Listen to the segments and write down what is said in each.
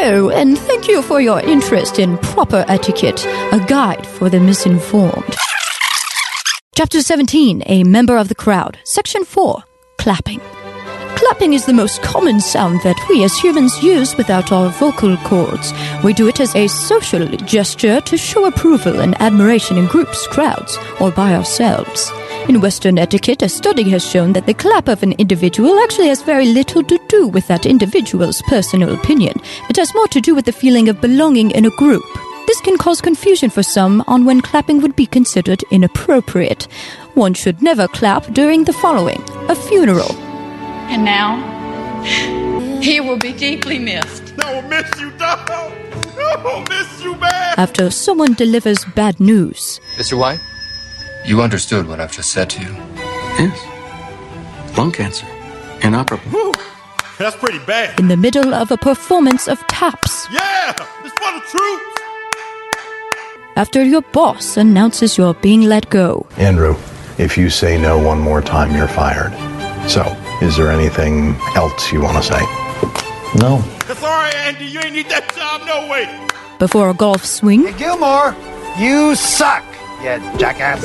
Hello, and thank you for your interest in proper etiquette, a guide for the misinformed. Chapter 17, A Member of the Crowd. Section 4, Clapping. Clapping is the most common sound that we as humans use without our vocal cords. We do it as a social gesture to show approval and admiration in groups, crowds, or by ourselves. In Western etiquette, a study has shown that the clap of an individual actually has very little to do with that individual's personal opinion. It has more to do with the feeling of belonging in a group. This can cause confusion for some on when clapping would be considered inappropriate. One should never clap during the following: a funeral. And now, he will be deeply missed. No, miss you, dog. No, miss you, man. After someone delivers bad news. Mr. White, you understood what I've just said to you. Yes. Lung cancer. Inoperable. Whew. That's pretty bad. In the middle of a performance of taps. Yeah, it's for the troops. After your boss announces you're being let go. Andrew, if you say no one more time, you're fired. So, is there anything else you want to say? No. Sorry, Andy, you ain't need that job, no way. Before a golf swing. Hey, Gilmore, you suck, you jackass.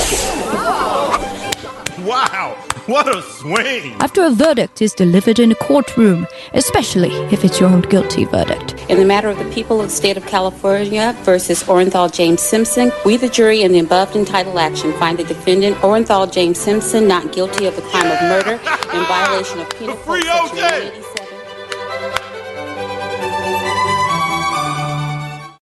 Wow, what a swing. After a verdict is delivered in a courtroom, especially if it's your own guilty verdict. In the matter of the people of the state of California versus Orenthal James Simpson, we, the jury, in the above entitled action, find the defendant, Orenthal James Simpson, not guilty of the crime of murder in violation of Penal Code Section 187.